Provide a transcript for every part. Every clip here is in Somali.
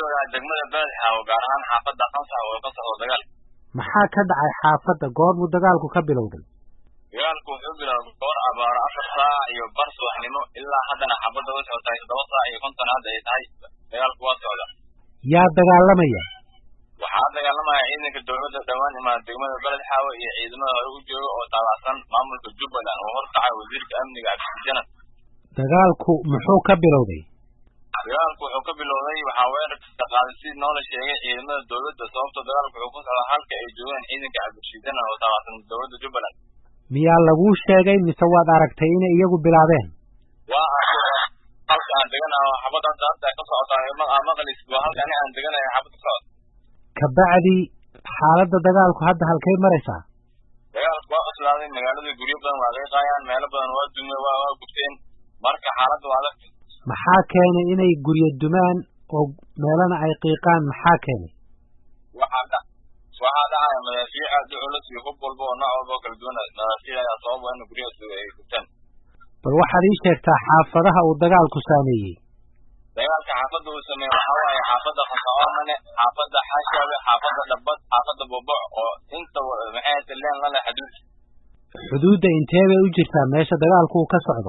joogaa degmada Beledxaawo gaar ahaan xaafadda Qansax oo ka socda dagaal. Maxaa ka dhacay xaafadda goormuu dagaalku ka bilowday? Dagaalku wuxuu bilowday goor abaar 4 saac iyo bar subaxnimo ilaa haddana xaafadda way socotay 7 saac iyo 50 hadda ay tahay. Dagaalku waa socda. Yaa dagaalamaya? Waxaa dagaalamaya ciidanka dowladda dhawaan imaada degmada Beledxaawo iyo ciidamada hore u jooga oo taabacsan maamulka Jubbaland oo horkacay wasiirka amniga Cabdijanan. Dagaalku muxuu ka bilowday? Dagaalku wuxuu ka bilowday waxa weerarka qaaday si noola sheegay ciidamada dowladda sababtoo dagaalku wuxuu ku socdaa halka ay joogaan ciidanka Cabdijanan oo taabacsan dowladda Jubbaland. Miyaa lagu sheegay mise waad aragtay inay iyagu bilaabeen? Waa halka aan deganahay xabadda hadda ka socota maqlis waa halka aan deganahay xabadda ka socota. Kabacdi xaaladda dagaalku hadda halkay maraysaa? Dagaalku waa aslaaday magaalada guryo badan waa laga qaayaan meelo badan waa dumay waa gubteen marka xaaladdu waa adag. Maxaa keenay inay guryo dumaan oo meelana ay qiiqaan maxaa keenay? waxaa dhacaya madaafiic aad u culus iyo hub walba oo nooc walba kala duwan madaafiic ayaa sabab in guryahaas ay gubtaan. Bal waxaad ii sheegtaa xaafadaha uu dagaalku saameeyey. Dagaalka xaafadda uu sameeyey waxaa waaye xaafadda Qansaxoomane, xaafadda Xashaabe, xaafadda Dhabbad, xaafadda Boboc oo inta maxay taleen la leh xuduud. Xuduudda intee bay u jirtaa meesha dagaalku uu ka socdo?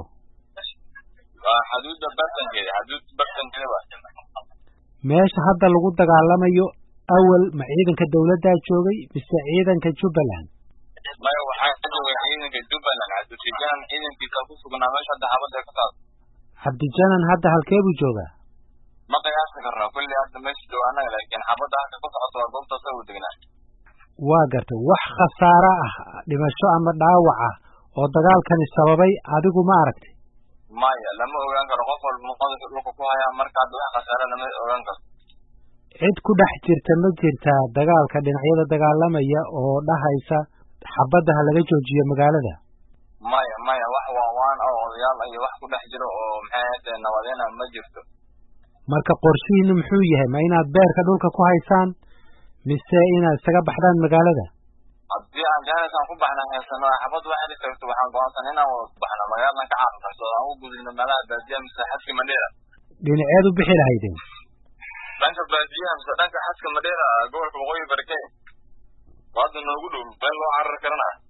Waa xuduudda bartankeeda waa. Meesha hadda lagu dagaalamayo awal ma ciidanka dawladda joogay mise ciidanka Jubbaland? Maya waxaa joogay ciidanka Jubbaland Cabdijanan ciidankiisa ku sugnaa meesha hadda xaafadda ka socda. Cabdijanan hadda halkee buu joogaa? Ma qiyaasi karno kulli hadda meesha joogaanaga laakiin xaafadda halka ku socota waa goobta soo degnaa. Waa gartay wax khasaare ah dhimasho ama dhaawac ah oo dagaalkani sababay adigu ma aragtay? Maya lama ogaan karo qof walba qodobka dhulka ku haya marka hadda wax khasaare lama ogaan karo. Cid ku dhex jirta ma jirtaa dagaalka dhinacyada dagaalamaya oo dhahaysa xabadda ha laga joojiyo magaalada? Maya wax waan oo odayaal iyo wax ku dhex jiro oo maxay nabadeena ma jirto. Marka qorshihiinu muxuu yahay ma inaad beerka dhulka ku haysaan mise inaad isaga baxdaan magaalada? Haddii aan jaanisaan ku baxnaa heesano xabad waxay dhigto waxaan go'aansan inaan wada baxno magaalada ka caafimaadso aan u gudubno meelaha baadiyaha mise xadka Mandheera. Dhinaceed u bixi lahaydeen? dhanka baadiyaha mise dhanka xadka Mandheera gobolka Waqooyi Bari. Waad noogu dhow meel loo carari karana.